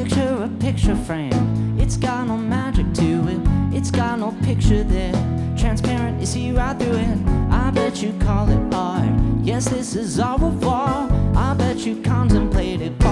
picture a picture frame. It's got no magic to it, it's got no picture there. Transparent, you see right through it. I bet you call it art. Yes, this is au revoir. I bet you contemplate it.